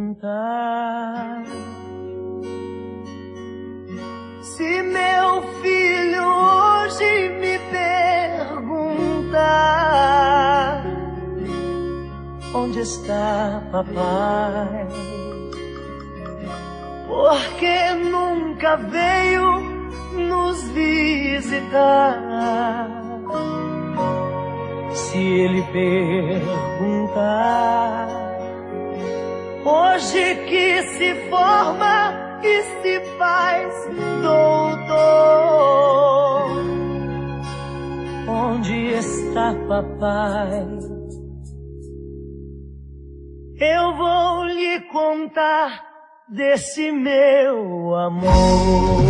perguntar se meu filho hoje me perguntar onde está papai, porque nunca veio nos visitar. Se ele perguntar hoje que se forma e se faz doutor, onde está papai? Eu vou lhe contar desse meu amor.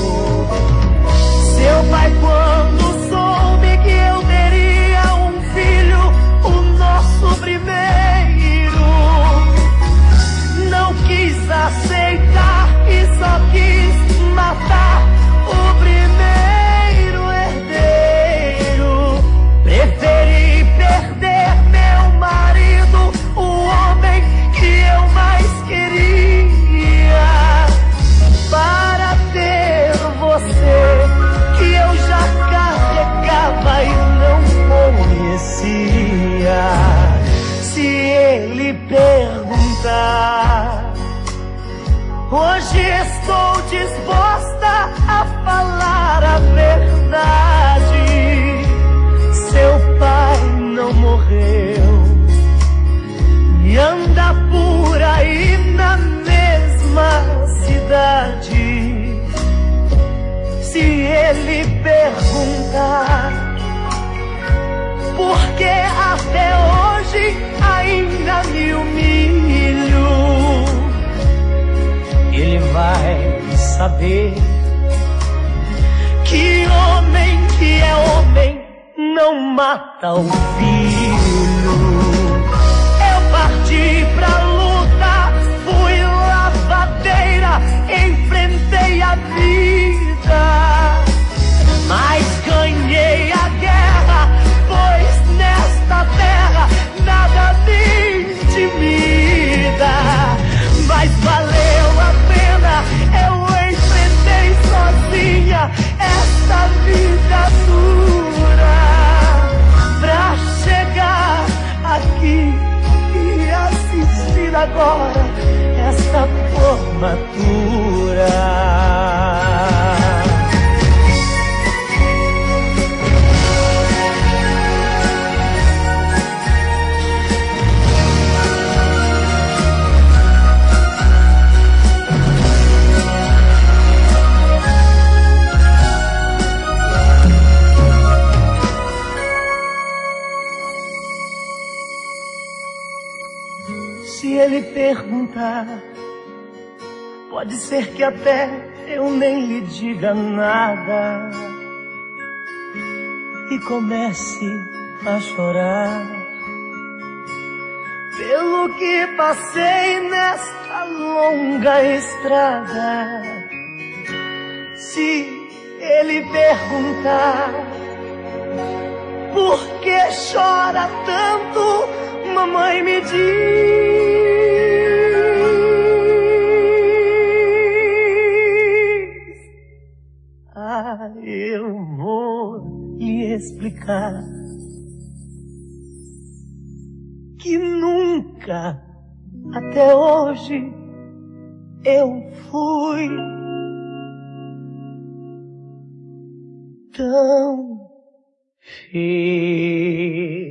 Seu pai, quando soube que eu teria um filho, o nosso primeiro, não quis aceitar e só quis matar o primeiro herdeiro. Preferi perder meu marido, o homem que eu mais queria, para ter você, que eu já carregava e não conhecia. Se ele perguntar, hoje estou disposta a falar a verdade. Seu pai não morreu e anda por aí na mesma cidade. Se ele perguntar por que até hoje ainda me humilho, ele vai saber que homem que é homem não mata o filho. Eu parti pra luta, fui lavadeira, enfrentei a vida, mas ganhei a guerra, pois nesta terra nada me intimida. Mas valeu a pena, eu enfrentei sozinha esta vida dura, pra chegar aqui e assistir agora esta formatura. Se ele perguntar, pode ser que até eu nem lhe diga nada e comece a chorar pelo que passei nesta longa estrada. Se ele perguntar por que chora tanto, mamãe me diz, eu vou lhe explicar que nunca até hoje eu fui tão feliz.